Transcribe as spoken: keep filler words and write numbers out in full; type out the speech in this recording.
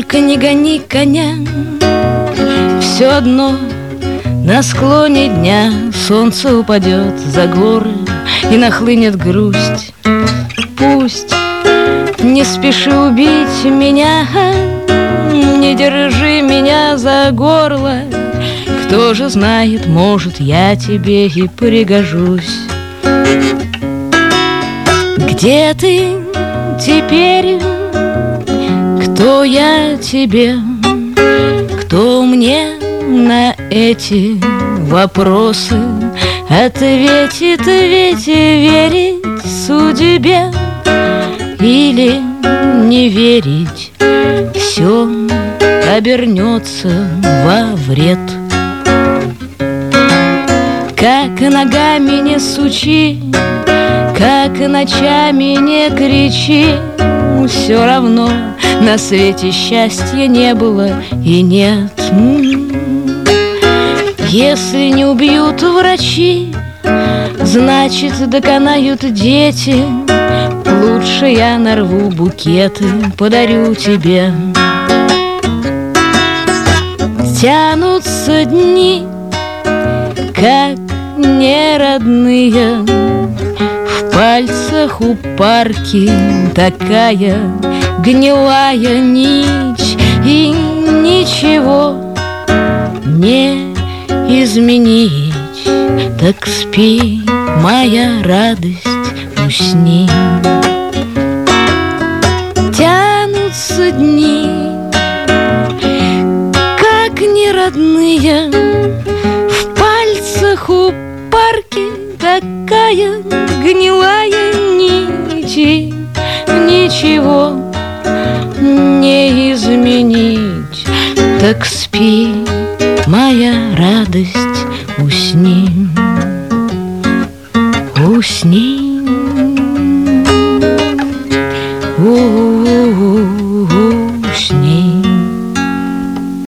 Только не гони коня, все одно на склоне дня солнце упадет за горы и нахлынет грусть. Пусть не спеши убить меня, не держи меня за горло. Кто же знает, может, я тебе и пригожусь. Где ты теперь? Кто я тебе? Кто мне на эти вопросы ответит? Ведь верить судьбе или не верить, все обернется во вред. Как ногами не сучи, как ночами не кричи, все равно на свете счастья не было и нет. Если не убьют врачи, значит доконают дети. Лучше я нарву букеты, подарю тебе. Тянутся дни, как неродные, в пальцах у парки такая гнилая нить, и ничего не изменить. Так спи, моя радость, усни. Тянутся дни, как неродные, в пальцах у парки такая гнилая нить, и ничего не изменить. Так спи, моя радость, усни, усни.